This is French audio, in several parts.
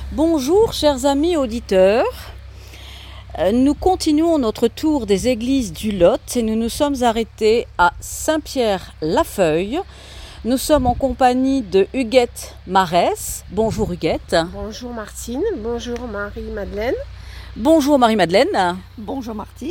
Bonjour chers amis auditeurs, nous continuons notre tour des églises du Lot et nous nous sommes arrêtés à Saint-Pierre-la-Feuille. Nous sommes en compagnie de Huguette Marès. Bonjour Huguette. Bonjour Martine, bonjour Marie-Madeleine. Bonjour Marie-Madeleine. Bonjour Martine,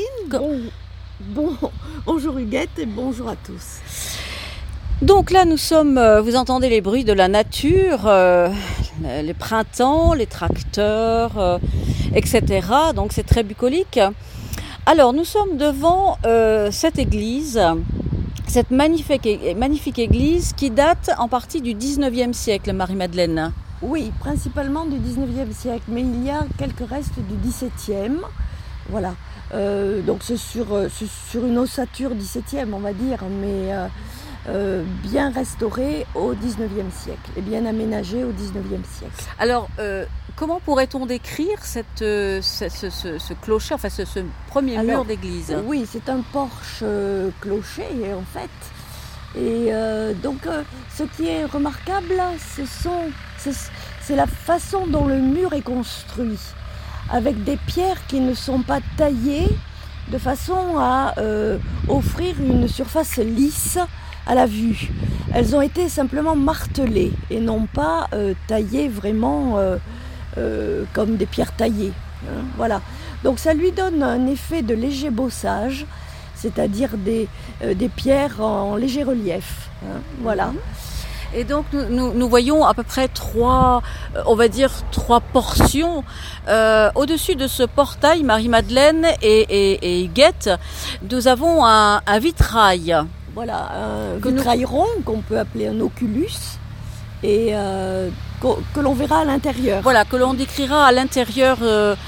bonjour Huguette et bonjour à tous. Donc là nous sommes, vous entendez les bruits de la nature, les printemps, les tracteurs, etc. Donc c'est très bucolique. Alors nous sommes devant cette église, cette magnifique église qui date en partie du 19e siècle, Marie-Madeleine. Oui, principalement du 19e siècle, mais il y a quelques restes du 17e. Voilà, donc c'est sur une ossature 17e, on va dire, mais bien restaurée au 19e siècle et bien aménagée au 19e siècle. Alors, comment pourrait-on décrire ce clocher, enfin ce premier mur d'église ? Oui, c'est un porche clocher en fait. Et donc, ce qui est remarquable, c'est la façon dont le mur est construit, avec des pierres qui ne sont pas taillées de façon à offrir une surface lisse à la vue. Elles ont été simplement martelées et non pas taillées vraiment comme des pierres taillées. Hein, voilà. Donc ça lui donne un effet de léger bossage, c'est-à-dire des pierres en léger relief. Hein, voilà. Et donc nous voyons à peu près trois portions. Au-dessus de ce portail, Marie-Madeleine et Huguette, nous avons un vitrail. Voilà, un vitrail rond qu'on peut appeler un oculus et que l'on verra à l'intérieur. Voilà, que l'on décrira à l'intérieur.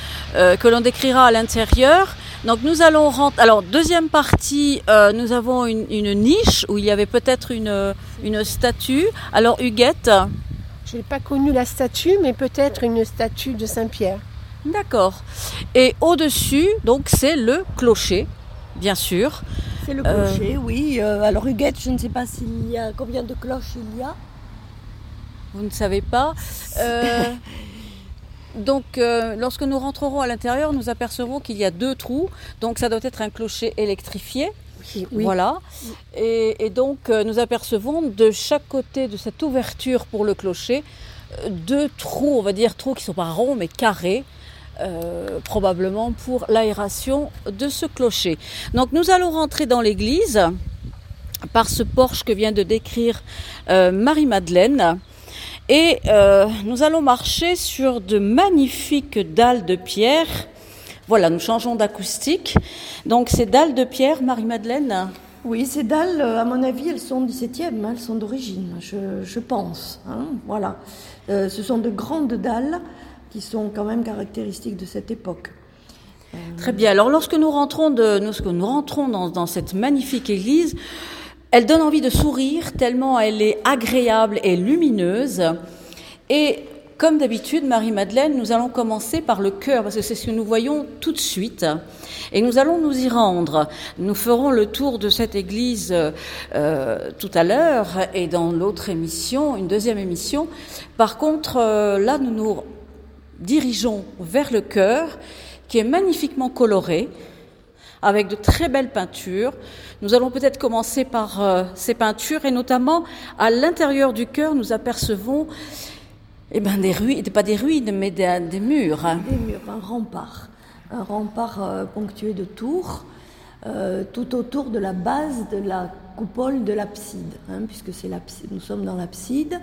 Donc nous allons rentrer. Alors deuxième partie, nous avons une niche où il y avait peut-être une statue. Alors Huguette. Je n'ai pas connu la statue, mais peut-être une statue de Saint-Pierre. D'accord. Et au-dessus, donc c'est le clocher, bien sûr. C'est le clocher, oui. Alors Huguette, je ne sais pas combien de cloches il y a. Vous ne savez pas. Donc, lorsque nous rentrerons à l'intérieur, nous apercevrons qu'il y a 2 trous. Donc, ça doit être un clocher électrifié. Oui. Voilà. Et donc, nous apercevons de chaque côté de cette ouverture pour le clocher 2 trous, on va dire trous qui ne sont pas ronds mais carrés. Probablement pour l'aération de ce clocher. Donc nous allons rentrer dans l'église par ce porche que vient de décrire Marie-Madeleine et nous allons marcher sur de magnifiques dalles de pierre. Voilà, nous changeons d'acoustique. Donc ces dalles de pierre, Marie-Madeleine. Oui, ces dalles, à mon avis, elles sont 17e, elles sont d'origine, je pense. Hein, voilà. Ce sont de grandes dalles qui sont quand même caractéristiques de cette époque. Très bien. Alors, lorsque nous rentrons dans cette magnifique église, elle donne envie de sourire tellement elle est agréable et lumineuse. Et comme d'habitude, Marie-Madeleine, nous allons commencer par le chœur, parce que c'est ce que nous voyons tout de suite. Et nous allons nous y rendre. Nous ferons le tour de cette église tout à l'heure et dans l'autre émission, une deuxième émission. Par contre, là, nous nous dirigeons vers le chœur qui est magnifiquement coloré avec de très belles peintures. Nous allons peut-être commencer par ces peintures et notamment à l'intérieur du chœur nous apercevons des ruines, pas des ruines mais des murs. Des murs, un rempart ponctué de tours tout autour de la base de la coupole de l'abside, hein, puisque c'est l'abside, nous sommes dans l'abside.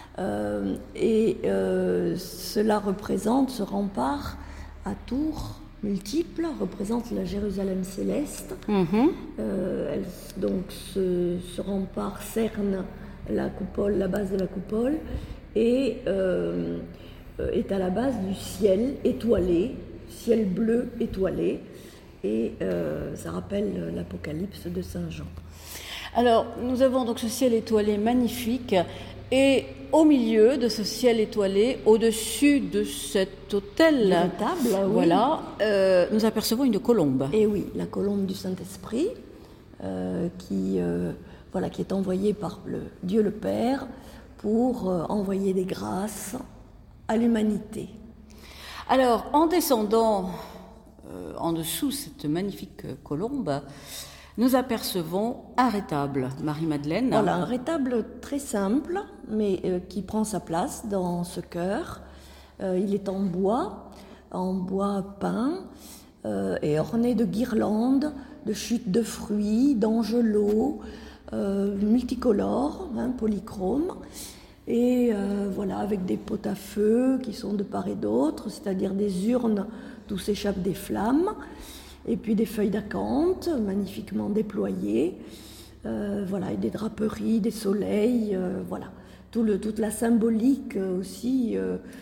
Cela représente, ce rempart à tours multiples, représente la Jérusalem céleste. Donc ce rempart cerne la coupole, la base de la coupole, et est à la base du ciel étoilé, ciel bleu étoilé, et ça rappelle l'Apocalypse de Saint Jean. Alors, nous avons donc ce ciel étoilé magnifique. Et au milieu de ce ciel étoilé, au-dessus de cet autel, voilà, nous apercevons une colombe. Et oui, la colombe du Saint-Esprit, qui est envoyée par Dieu le Père pour envoyer des grâces à l'humanité. Alors, en descendant en dessous cette magnifique colombe, nous apercevons un rétable, Marie-Madeleine. Voilà, un rétable très simple, mais qui prend sa place dans ce chœur. Il est en bois peint, et orné de guirlandes, de chutes de fruits, d'angelots, multicolores, polychromes. Et voilà, avec des pots à feu qui sont de part et d'autre, c'est-à-dire des urnes d'où s'échappent des flammes, et puis des feuilles d'acanthe magnifiquement déployées, voilà, et des draperies, des soleils, voilà, toute la symbolique aussi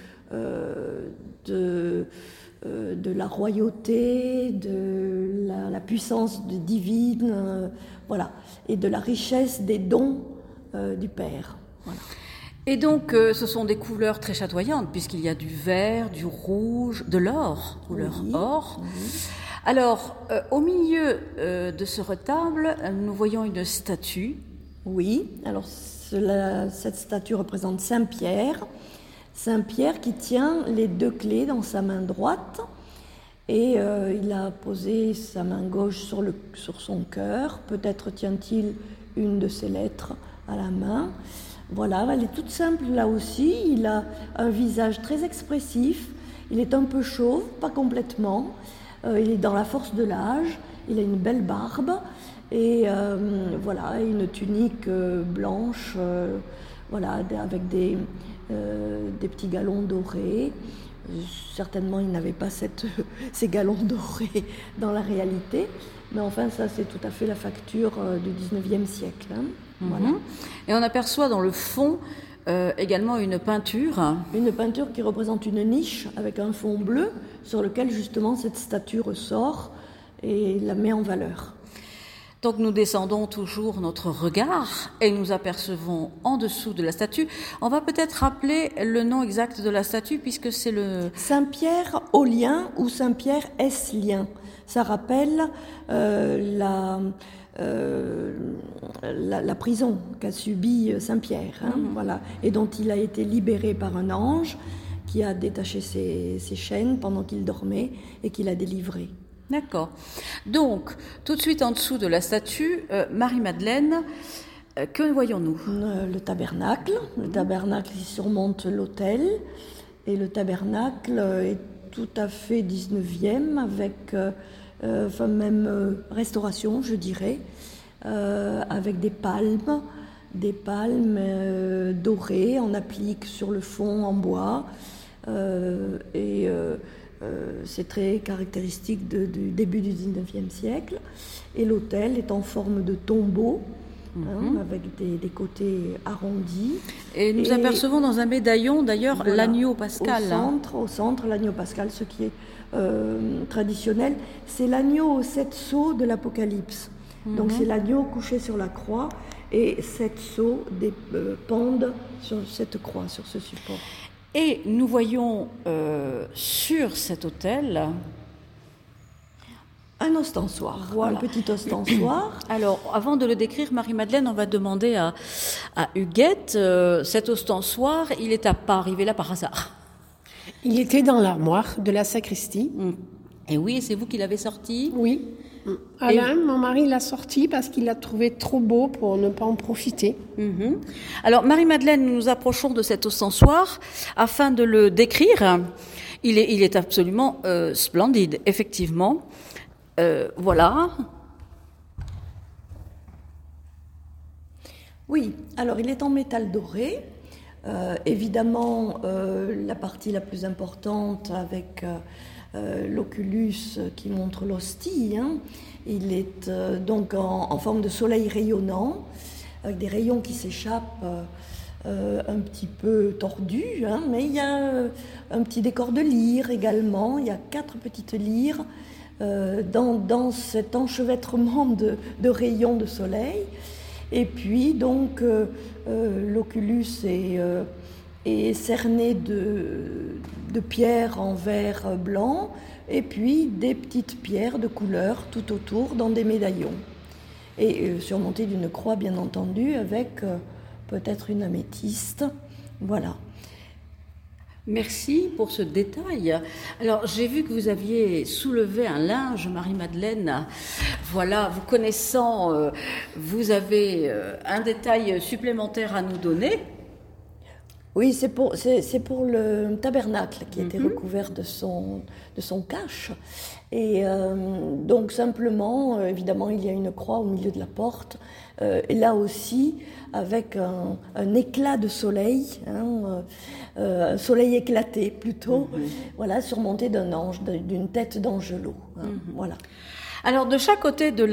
de la royauté, de la puissance divine, voilà, et de la richesse des dons du Père. Voilà. Et donc, ce sont des couleurs très chatoyantes, puisqu'il y a du vert, du rouge, de l'or, couleur or. Oui. Alors, au milieu de ce retable, nous voyons une statue. Oui, alors cette statue représente Saint-Pierre. Saint-Pierre qui tient les 2 clés dans sa main droite, et il a posé sa main gauche sur son cœur. Peut-être tient-il une de ses lettres à la main. Voilà, elle est toute simple là aussi. Il a un visage très expressif. Il est un peu chauve, pas complètement. Il est dans la force de l'âge. Il a une belle barbe et voilà, une tunique blanche, voilà, avec des petits galons dorés. Certainement, il n'avait pas ces galons dorés dans la réalité. Mais enfin, ça, c'est tout à fait la facture du 19e siècle. Voilà. Et on aperçoit dans le fond également une peinture. Une peinture qui représente une niche avec un fond bleu sur lequel justement cette statue ressort et la met en valeur. Donc nous descendons toujours notre regard et nous apercevons en dessous de la statue. On va peut-être rappeler le nom exact de la statue puisque c'est le... Saint-Pierre Aulien ou Saint-Pierre Esslien. Ça rappelle la prison qu'a subie Saint-Pierre, voilà, et dont il a été libéré par un ange qui a détaché ses chaînes pendant qu'il dormait et qui l'a délivré. D'accord. Donc, tout de suite en dessous de la statue, Marie-Madeleine, que voyons-nous ? Le tabernacle. Le tabernacle qui surmonte l'autel. Et le tabernacle est tout à fait 19e, avec même restauration, je dirais, avec des palmes dorées en applique sur le fond en bois. C'est très caractéristique du début du 19e siècle. Et l'autel est en forme de tombeau, avec des côtés arrondis. Et nous apercevons dans un médaillon, d'ailleurs, voilà, l'agneau pascal. Au centre, l'agneau pascal, ce qui est traditionnel. C'est l'agneau aux 7 sceaux de l'Apocalypse. Donc c'est l'agneau couché sur la croix et 7 sceaux pendent sur cette croix, sur ce support. Et nous voyons sur cet autel un ostensoir, voilà. Un petit ostensoir. Alors, avant de le décrire, Marie-Madeleine, on va demander à Huguette, cet ostensoir, il n'est pas arrivé là par hasard. Il était dans l'armoire de la sacristie. Et oui, c'est vous qui l'avez sorti ? Oui. Alain, mon mari, l'a sorti parce qu'il l'a trouvé trop beau pour ne pas en profiter. Alors, Marie-Madeleine, nous nous approchons de cet ostensoir afin de le décrire. Il est absolument splendide, effectivement. Voilà. Oui, alors il est en métal doré. Évidemment, la partie la plus importante avec l'oculus qui montre l'hostie. Il est donc en forme de soleil rayonnant, avec des rayons qui s'échappent un petit peu tordus, mais il y a un petit décor de lyre également. Il y a 4 petites lyres dans cet enchevêtrement de rayons de soleil. Et puis donc l'oculus est cerné de pierres en verre blanc et puis des petites pierres de couleur tout autour dans des médaillons. Et surmonté d'une croix bien entendu avec peut-être une améthyste. Voilà. Merci pour ce détail. Alors, j'ai vu que vous aviez soulevé un linge, Marie-Madeleine. Voilà, vous connaissant, vous avez un détail supplémentaire à nous donner. Oui, c'est pour le tabernacle qui était recouvert de son cache. Et donc simplement, évidemment, il y a une croix au milieu de la porte. Et là aussi, avec un éclat de soleil, un soleil éclaté plutôt, voilà, surmonté d'un ange, d'une tête d'angelot. Voilà. Alors, de chaque côté de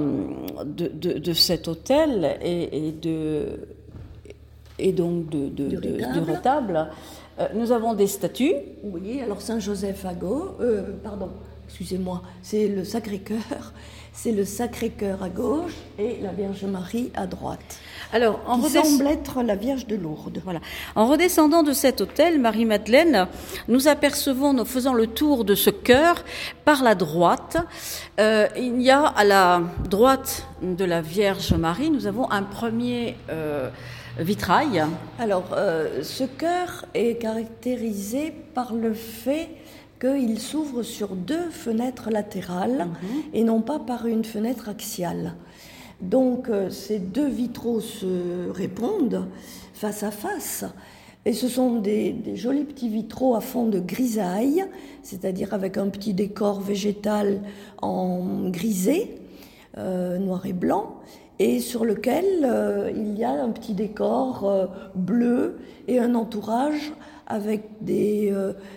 cet autel et donc du retable, nous avons des statues. Oui, alors Saint-Joseph à gauche, excusez-moi, c'est le Sacré-Cœur. C'est le Sacré-Cœur à gauche et la Vierge Marie à droite. Alors, qui semble être la Vierge de Lourdes. Voilà. En redescendant de cet autel, Marie-Madeleine, nous apercevons, nous faisant le tour de ce chœur par la droite. Il y a à la droite de la Vierge Marie, nous avons un premier vitrail. Alors, ce chœur est caractérisé par le fait qu'il s'ouvre sur 2 fenêtres latérales et non pas par une fenêtre axiale. Donc, ces 2 vitraux se répondent face à face. Et ce sont des jolis petits vitraux à fond de grisaille, c'est-à-dire avec un petit décor végétal en grisé, noir et blanc, et sur lequel il y a un petit décor bleu et un entourage avec des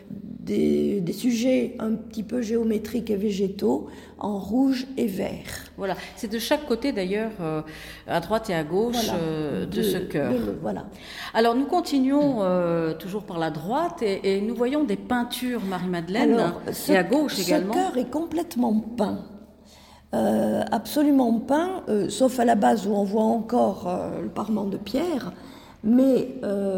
sujets un petit peu géométriques et végétaux en rouge et vert. Voilà, c'est de chaque côté d'ailleurs, à droite et à gauche, voilà, de ce chœur. Voilà. Alors nous continuons toujours par la droite et nous voyons des peintures, Marie-Madeleine, et à gauche également. Ce chœur est complètement peint. Absolument peint, sauf à la base où on voit encore le parement de pierre, mais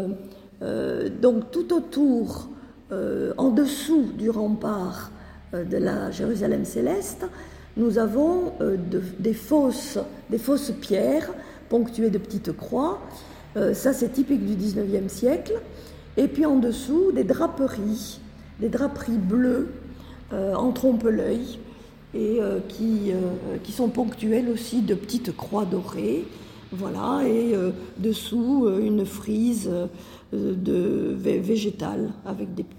donc tout autour, en dessous du rempart de la Jérusalem céleste, nous avons des fausses pierres ponctuées de petites croix. Ça, c'est typique du 19e siècle. Et puis en dessous, des draperies bleues en trompe-l'œil et qui sont ponctuelles aussi de petites croix dorées. Voilà, et dessous, une frise végétale avec des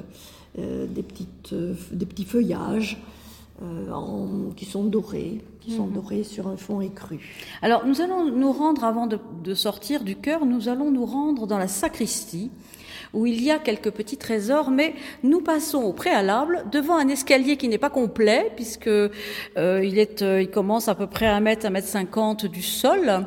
petits feuillages qui sont dorés sur un fond écru. Alors, nous allons nous rendre, avant de sortir du chœur, nous allons nous rendre dans la sacristie, où il y a quelques petits trésors, mais nous passons au préalable devant un escalier qui n'est pas complet, puisque il commence à peu près à 1 mètre, 1,50 m du sol.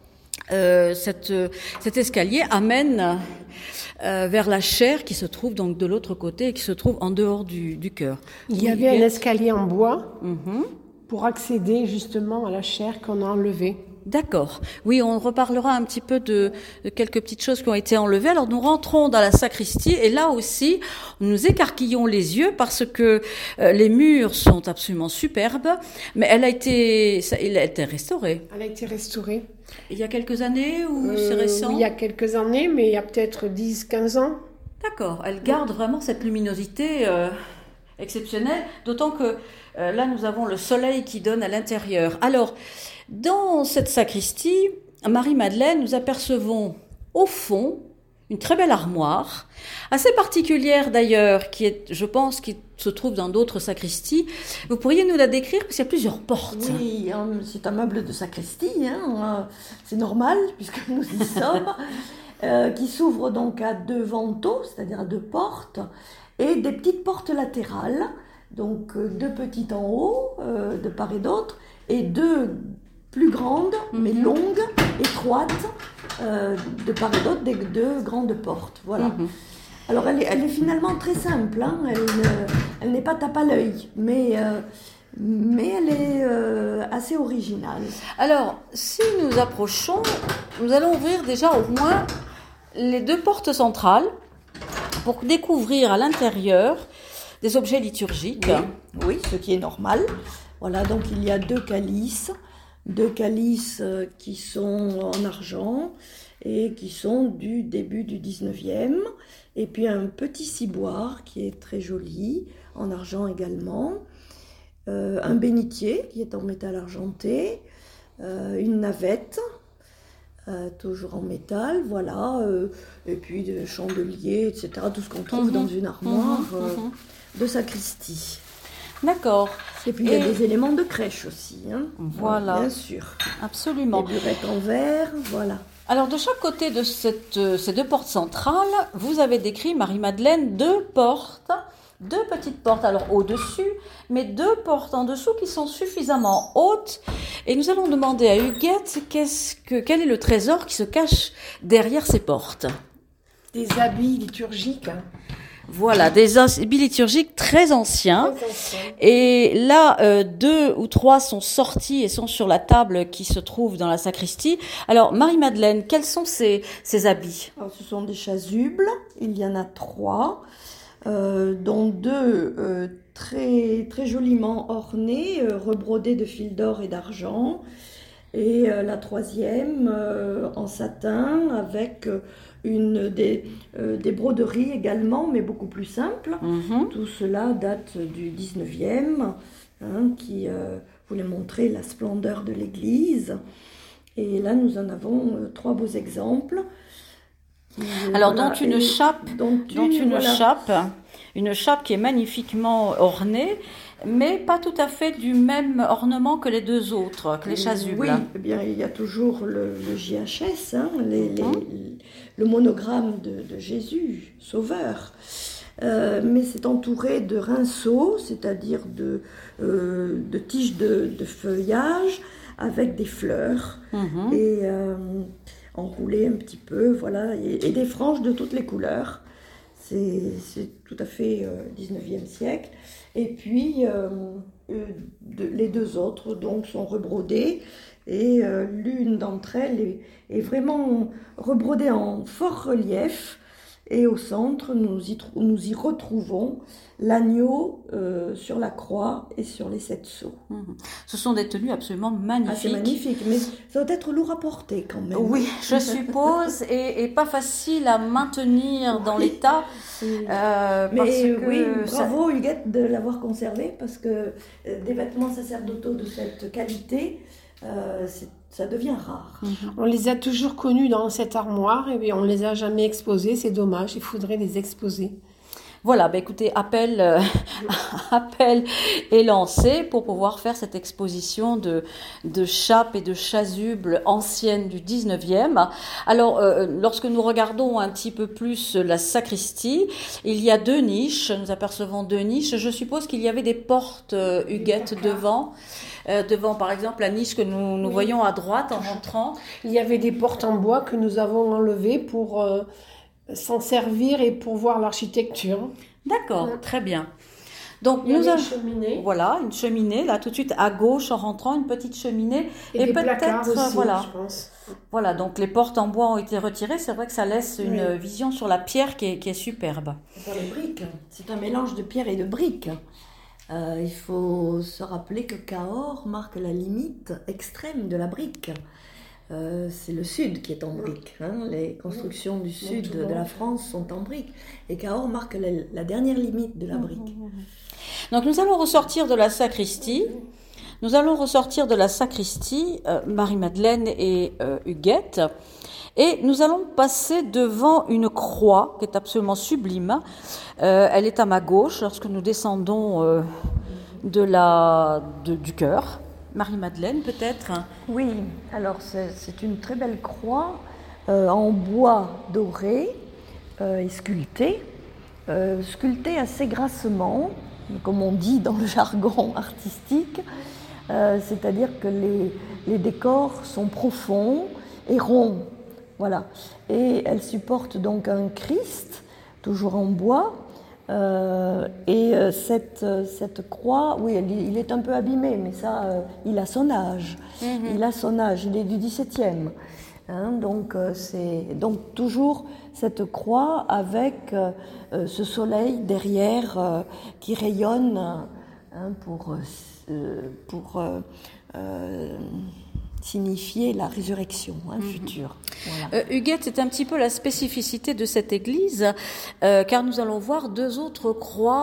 Cet escalier amène vers la chaire qui se trouve donc de l'autre côté et qui se trouve en dehors du chœur. Il y avait un escalier en bois pour accéder justement à la chaire qu'on a enlevée. D'accord. Oui, on reparlera un petit peu de quelques petites choses qui ont été enlevées. Alors, nous rentrons dans la sacristie et là aussi, nous écarquillons les yeux parce que les murs sont absolument superbes, mais elle a été restaurée. Elle a été restaurée. Il y a quelques années ou c'est récent? Oui, il y a quelques années, mais il y a peut-être 10-15 ans. D'accord. Elle garde vraiment cette luminosité exceptionnelle, d'autant que là, nous avons le soleil qui donne à l'intérieur. Alors, dans cette sacristie, Marie-Madeleine, nous apercevons au fond une très belle armoire, assez particulière d'ailleurs, je pense, qui se trouve dans d'autres sacristies. Vous pourriez nous la décrire parce qu'il y a plusieurs portes. Oui, c'est un meuble de sacristie, c'est normal puisque nous y sommes, qui s'ouvre donc à 2 vantaux, c'est-à-dire à 2 portes, et des petites portes latérales, donc 2 petites en haut, de part et d'autre, et 2 plus grandes, mais longues, étroites, de part et d'autre, des 2 grandes portes. Voilà. Alors, elle est finalement très simple, elle n'est pas tape à l'œil, mais elle est assez originale. Alors, si nous approchons, nous allons ouvrir déjà au moins les 2 portes centrales pour découvrir à l'intérieur des objets liturgiques. Oui, ce qui est normal. Voilà, donc il y a 2 calices qui sont en argent et qui sont du début du 19e. Et puis un petit ciboire qui est très joli, en argent également. Un bénitier qui est en métal argenté. Une navette, toujours en métal, voilà. Et puis des chandeliers, etc. Tout ce qu'on trouve dans une armoire de sacristie. D'accord. Et puis il y a des éléments de crèche aussi, hein. Voilà. Bien sûr. Absolument. Des burettes en verre, voilà. Alors, de chaque côté de ces deux portes centrales, vous avez décrit, Marie-Madeleine, deux petites portes, alors au-dessus, mais deux portes en dessous qui sont suffisamment hautes. Et nous allons demander à Huguette quel est le trésor qui se cache derrière ces portes. Des habits liturgiques. Voilà, des habits liturgiques très anciens. Et là, 2 ou 3 sont sortis et sont sur la table qui se trouve dans la sacristie. Alors, Marie-Madeleine, quels sont ces habits? Alors, ce sont des chasubles, il y en a 3, dont 2 très, très joliment ornés, rebrodés de fil d'or et d'argent. Et la 3e en satin avec des broderies également, mais beaucoup plus simples. Tout cela date du 19e, qui voulait montrer la splendeur de l'Église. Et là, nous en avons 3 beaux exemples. Alors, dont une chape, une chape qui est magnifiquement ornée, mais pas tout à fait du même ornement que les 2 autres, que les chasubles. Oui, eh bien, il y a toujours le JHS, le monogramme de Jésus, Sauveur. Mais c'est entouré de rinceaux, c'est-à-dire de tiges de feuillage avec des fleurs et enroulées un petit peu, voilà, et des franges de toutes les couleurs. C'est tout à fait 19e siècle. Et puis, les 2 autres donc, sont rebrodées. Et l'une d'entre elles est vraiment rebrodée en fort relief. Et au centre, nous y retrouvons l'agneau sur la croix et sur les 7 sceaux. Ce sont des tenues absolument magnifiques. Ah, c'est magnifique, mais ça doit être lourd à porter quand même. Oui, je suppose, et pas facile à maintenir dans l'état. Mais oui, bravo Huguette de l'avoir conservé, parce que des vêtements sacerdotaux de cette qualité, ça devient rare. On les a toujours connus dans cette armoire et on ne les a jamais exposés, c'est dommage, il faudrait les exposer. Voilà, écoutez, appel est lancé pour pouvoir faire cette exposition de chapes et de chasubles anciennes du 19e. Alors, lorsque nous regardons un petit peu plus la sacristie, il y a 2 niches, nous apercevons 2 niches. Je suppose qu'il y avait des portes, Huguette, devant. Devant, par exemple, la niche que nous voyons à droite en rentrant. Il y avait des portes en bois que nous avons enlevées pour s'en servir et pour voir l'architecture. D'accord, très bien. Donc il y avait une cheminée. Voilà, une cheminée, là tout de suite à gauche en rentrant, une petite cheminée. Et des placards aussi, voilà. Je pense. Voilà, donc les portes en bois ont été retirées. C'est vrai que ça laisse une vision sur la pierre qui est superbe. Sur les briques, c'est un mélange de pierre et de briques. Il faut se rappeler que Cahors marque la limite extrême de la brique. C'est le sud qui est en brique. Les constructions du sud de la France sont en brique. Et Cahors marque la dernière limite de la brique. Donc nous allons ressortir de la sacristie. Marie-Madeleine et Huguette. Et nous allons passer devant une croix qui est absolument sublime. Elle est à ma gauche lorsque nous descendons du chœur. Marie-Madeleine, peut-être? Oui, alors c'est une très belle croix en bois doré et sculptée assez grassement, comme on dit dans le jargon artistique, c'est-à-dire que les décors sont profonds et ronds, voilà. Et elle supporte donc un Christ, toujours en bois. Cette croix, oui, il est un peu abîmé, mais ça, il a son âge. Il est du XVIIe. Donc toujours cette croix avec ce soleil derrière qui rayonne pour signifier la résurrection future. Voilà. Huguette, c'est un petit peu la spécificité de cette église, car nous allons voir 2 autres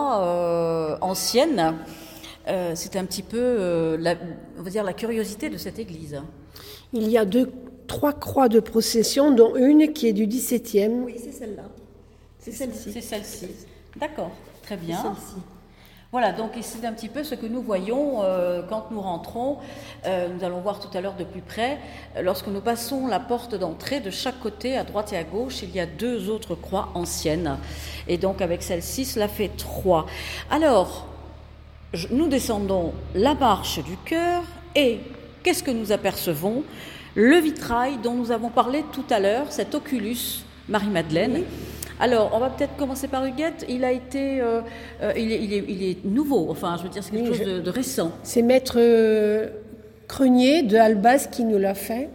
croix anciennes. C'est un petit peu, on va dire, la curiosité de cette église. Il y a 3 croix de procession, dont une qui est du XVIIe. Oui, c'est celle-là. C'est celle-ci. C'est celle-ci. D'accord, très bien. C'est celle-ci. Voilà, donc c'est un petit peu ce que nous voyons quand nous rentrons. Nous allons voir tout à l'heure de plus près. Lorsque nous passons la porte d'entrée, de chaque côté, à droite et à gauche, il y a 2 autres croix anciennes. Et donc avec celle-ci, cela fait 3. Alors, nous descendons la marche du chœur et qu'est-ce que nous apercevons ? Le vitrail dont nous avons parlé tout à l'heure, cet oculus Marie-Madeleine. Oui. Alors, on va peut-être commencer par Huguette. Il a été, il est nouveau. Enfin, je veux dire, c'est quelque chose de récent. C'est Maître Crenier de Albas qui nous l'a fait.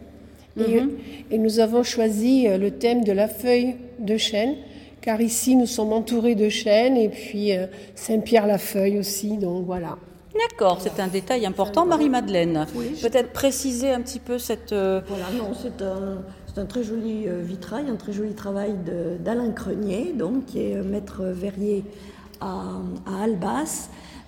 Et nous avons choisi le thème de la feuille de chêne, car ici nous sommes entourés de chênes et puis Saint-Pierre-la-Feuille aussi. Donc voilà. D'accord, c'est un détail important, Marie-Madeleine. Oui, peut-être préciser un petit peu cette... Voilà, non, c'est un très joli vitrail, un très joli travail d'Alain Crenier, donc, qui est maître verrier à Albas.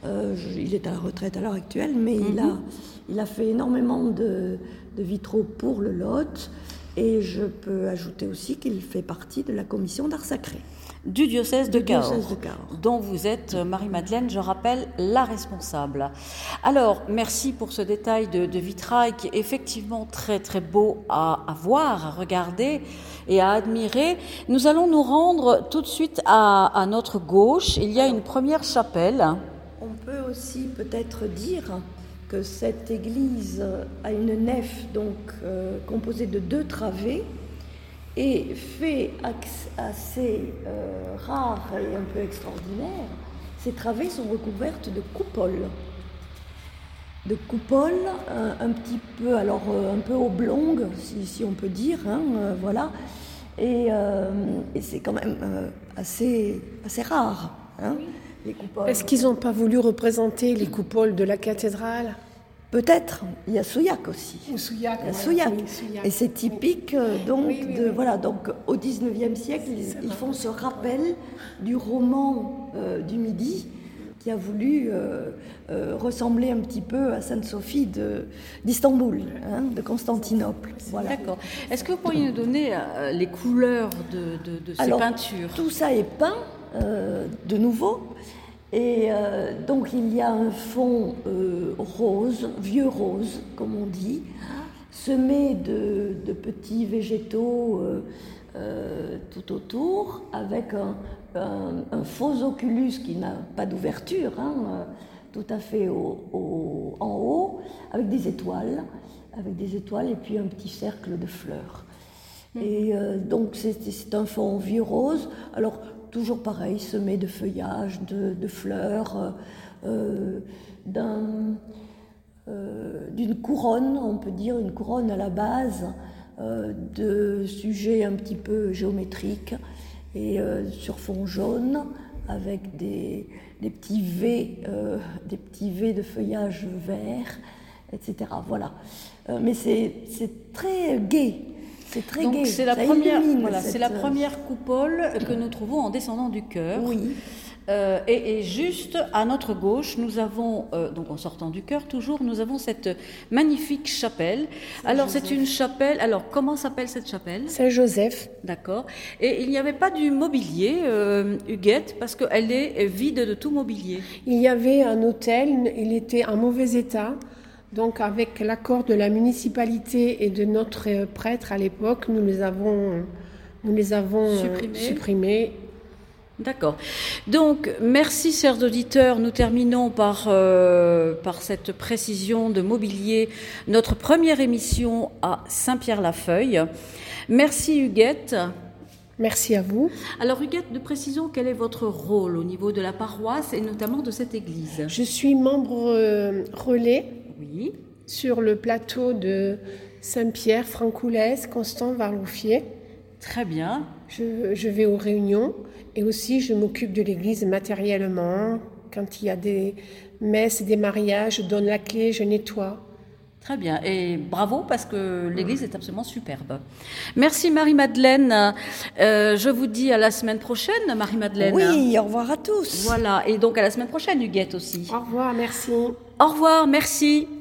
Il est à la retraite à l'heure actuelle, mais il a fait énormément de vitraux pour le Lot. Et je peux ajouter aussi qu'il fait partie de la commission d'art sacré. Du diocèse de Cahors, dont vous êtes, Marie-Madeleine, je rappelle, la responsable. Alors, merci pour ce détail de vitrail qui est effectivement très très beau à voir, à regarder et à admirer. Nous allons nous rendre tout de suite à notre gauche. Il y a une première chapelle. On peut aussi peut-être dire que cette église a une nef donc composée de 2 travées. Et fait assez rare et un peu extraordinaire, ces travées sont recouvertes de coupoles. De coupoles un petit peu, alors un peu oblongues, si on peut dire, voilà. Et c'est quand même assez rare, les coupoles. Est-ce qu'ils n'ont pas voulu représenter les coupoles de la cathédrale ? Peut-être, il y a Souillac aussi. Souillac. Et c'est typique donc voilà, donc au XIXe siècle, ils font ce rappel du roman du Midi qui a voulu ressembler un petit peu à Sainte-Sophie d'Istanbul, de Constantinople. Voilà. D'accord. Est-ce que vous pourriez nous donner les couleurs de ces peintures ? Tout ça est peint de nouveau. Et donc il y a un fond rose, vieux rose, comme on dit, semé de petits végétaux tout autour, avec un faux oculus qui n'a pas d'ouverture, tout à fait en haut, avec des étoiles et puis un petit cercle de fleurs. Et donc c'est un fond vieux rose. Alors toujours pareil, semé de feuillages, de fleurs, d'une couronne, on peut dire une couronne à la base, de sujets un petit peu géométriques et sur fond jaune avec des petits V de feuillage vert, etc. Voilà. Mais c'est très gai. C'est très gai. C'est la première coupole que nous trouvons en descendant du chœur. Oui. Et juste à notre gauche, nous avons, donc en sortant du chœur toujours, nous avons cette magnifique chapelle. Alors c'est une chapelle, alors comment s'appelle cette chapelle ? Saint-Joseph. D'accord. Et il n'y avait pas du mobilier, Huguette, parce qu'elle est vide de tout mobilier. Il y avait un autel, il était en mauvais état. Donc avec l'accord de la municipalité et de notre prêtre à l'époque, nous les avons supprimés. D'accord. Donc, merci, chers auditeurs. Nous terminons par cette précision de mobilier, notre première émission à Saint-Pierre-la-Feuille. Merci, Huguette. Merci à vous. Alors, Huguette, nous précisons quel est votre rôle au niveau de la paroisse et notamment de cette église. Je suis membre relais sur le plateau de Saint-Pierre, Francoulès, Constant-Varloufier. Très bien. Je vais aux réunions et aussi je m'occupe de l'église matériellement. Quand il y a des messes, des mariages, je donne la clé, je nettoie. Très bien, et bravo parce que l'église est absolument superbe. Merci Marie-Madeleine. Je vous dis à la semaine prochaine, Marie-Madeleine. Oui, au revoir à tous. Voilà, et donc à la semaine prochaine, Huguette aussi. Au revoir, merci. Au revoir, merci.